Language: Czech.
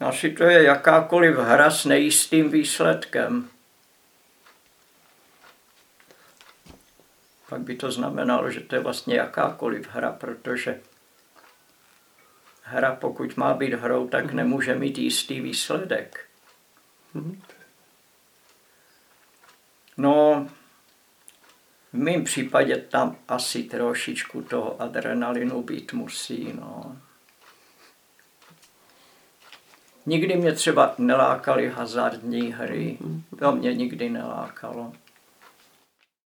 Asi to je jakákoliv hra s nejistým výsledkem. Pak by to znamenalo, že to je vlastně jakákoliv hra, protože hra, pokud má být hrou, tak nemůže mít jistý výsledek. No, v mém případě tam asi trošičku toho adrenalinu být musí, no. Nikdy mě třeba nelákaly hazardní hry. To mě nikdy nelákalo.